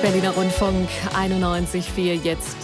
Berliner Rundfunk 91,4, jetzt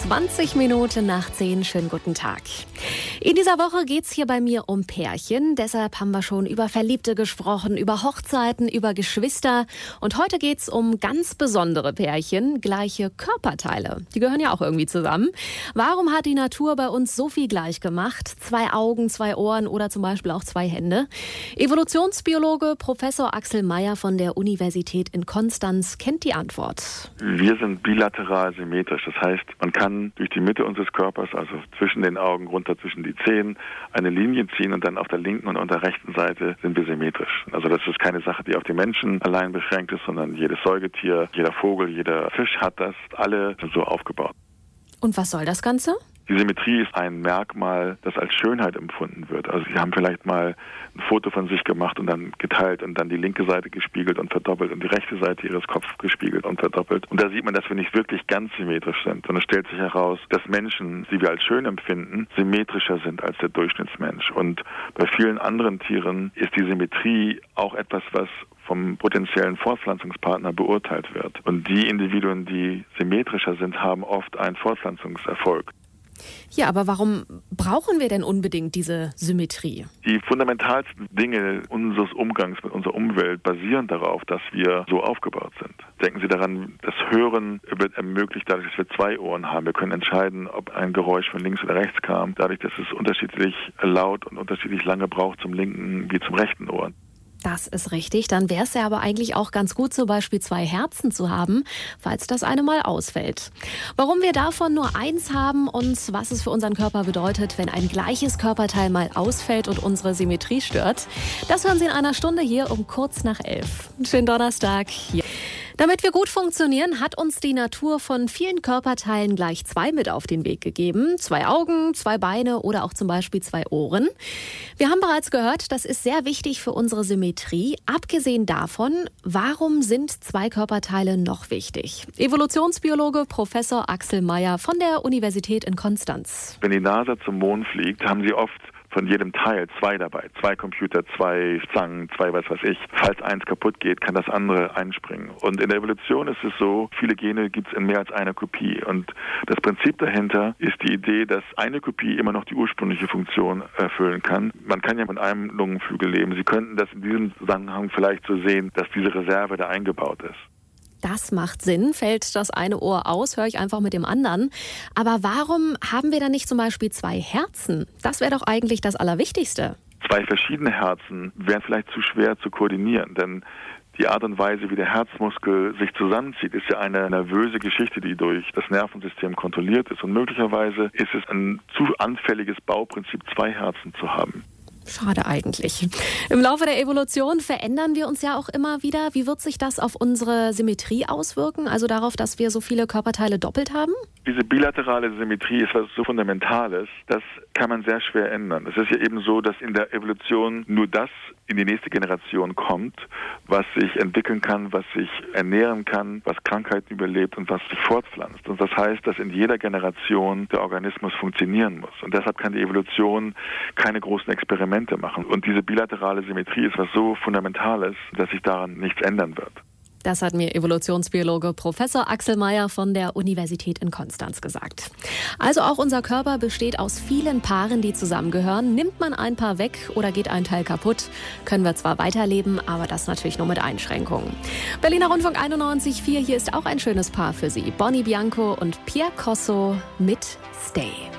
20 Minuten nach 10. Schönen guten Tag. In dieser Woche geht's hier bei mir um Pärchen. Deshalb haben wir schon über Verliebte gesprochen, über Hochzeiten, über Geschwister. Und heute geht's um ganz besondere Pärchen, gleiche Körperteile. Die gehören ja auch irgendwie zusammen. Warum hat die Natur bei uns so viel gleich gemacht? 2 Augen, 2 Ohren oder zum Beispiel auch 2 Hände. Evolutionsbiologe Professor Axel Meyer von der Universität in Konstanz kennt die Antwort. Wir sind bilateral symmetrisch. Das heißt, man kann durch die Mitte unseres Körpers, also zwischen den Augen runter zwischen die Zehen, eine Linie ziehen und dann auf der linken und auf der rechten Seite sind wir symmetrisch. Also das ist keine Sache, die auf die Menschen allein beschränkt ist, sondern jedes Säugetier, jeder Vogel, jeder Fisch hat das. Alle sind so aufgebaut. Und was soll das Ganze? Die Symmetrie ist ein Merkmal, das als Schönheit empfunden wird. Also Sie haben vielleicht mal ein Foto von sich gemacht und dann geteilt und dann die linke Seite gespiegelt und verdoppelt und die rechte Seite Ihres Kopfes gespiegelt und verdoppelt. Und da sieht man, dass wir nicht wirklich ganz symmetrisch sind. Und es stellt sich heraus, dass Menschen, die wir als schön empfinden, symmetrischer sind als der Durchschnittsmensch. Und bei vielen anderen Tieren ist die Symmetrie auch etwas, was vom potenziellen Fortpflanzungspartner beurteilt wird. Und die Individuen, die symmetrischer sind, haben oft einen Fortpflanzungserfolg. Ja, aber warum brauchen wir denn unbedingt diese Symmetrie? Die fundamentalsten Dinge unseres Umgangs mit unserer Umwelt basieren darauf, dass wir so aufgebaut sind. Denken Sie daran, das Hören wird ermöglicht dadurch, dass wir 2 Ohren haben. Wir können entscheiden, ob ein Geräusch von links oder rechts kam, dadurch, dass es unterschiedlich laut und unterschiedlich lange braucht zum linken wie zum rechten Ohr. Das ist richtig. Dann wäre es ja aber eigentlich auch ganz gut, zum Beispiel 2 Herzen zu haben, falls das eine mal ausfällt. Warum wir davon nur 1 haben und was es für unseren Körper bedeutet, wenn ein gleiches Körperteil mal ausfällt und unsere Symmetrie stört, das hören Sie in einer Stunde hier um kurz nach 11. Schönen Donnerstag hier. Damit wir gut funktionieren, hat uns die Natur von vielen Körperteilen gleich 2 mit auf den Weg gegeben. 2 Augen, 2 Beine oder auch zum Beispiel 2 Ohren. Wir haben bereits gehört, das ist sehr wichtig für unsere Symmetrie. Abgesehen davon, warum sind 2 Körperteile noch wichtig? Evolutionsbiologe Professor Axel Meyer von der Universität in Konstanz. Wenn die NASA zum Mond fliegt, haben sie oft von jedem Teil 2 dabei. 2 Computer, 2 Zangen, 2 was weiß ich. Falls eins kaputt geht, kann das andere einspringen. Und in der Evolution ist es so, viele Gene gibt es in mehr als einer Kopie. Und das Prinzip dahinter ist die Idee, dass eine Kopie immer noch die ursprüngliche Funktion erfüllen kann. Man kann ja von einem Lungenflügel leben. Sie könnten das in diesem Zusammenhang vielleicht so sehen, dass diese Reserve da eingebaut ist. Das macht Sinn. Fällt das eine Ohr aus, höre ich einfach mit dem anderen. Aber warum haben wir dann nicht zum Beispiel 2 Herzen? Das wäre doch eigentlich das Allerwichtigste. 2 verschiedene Herzen wären vielleicht zu schwer zu koordinieren, denn die Art und Weise, wie der Herzmuskel sich zusammenzieht, ist ja eine nervöse Geschichte, die durch das Nervensystem kontrolliert ist. Und möglicherweise ist es ein zu anfälliges Bauprinzip, 2 Herzen zu haben. Schade eigentlich. Im Laufe der Evolution verändern wir uns ja auch immer wieder. Wie wird sich das auf unsere Symmetrie auswirken? Also darauf, dass wir so viele Körperteile doppelt haben? Diese bilaterale Symmetrie ist was so Fundamentales, das kann man sehr schwer ändern. Es ist ja eben so, dass in der Evolution nur das in die nächste Generation kommt, was sich entwickeln kann, was sich ernähren kann, was Krankheiten überlebt und was sich fortpflanzt. Und das heißt, dass in jeder Generation der Organismus funktionieren muss. Und deshalb kann die Evolution keine großen Experimente machen. Und diese bilaterale Symmetrie ist was so Fundamentales, dass sich daran nichts ändern wird. Das hat mir Evolutionsbiologe Professor Axel Meyer von der Universität in Konstanz gesagt. Also auch unser Körper besteht aus vielen Paaren, die zusammengehören. Nimmt man ein Paar weg oder geht ein Teil kaputt, können wir zwar weiterleben, aber das natürlich nur mit Einschränkungen. Berliner Rundfunk 91,4, hier ist auch ein schönes Paar für Sie. Bonnie Bianco und Pierre Cosso mit Stay.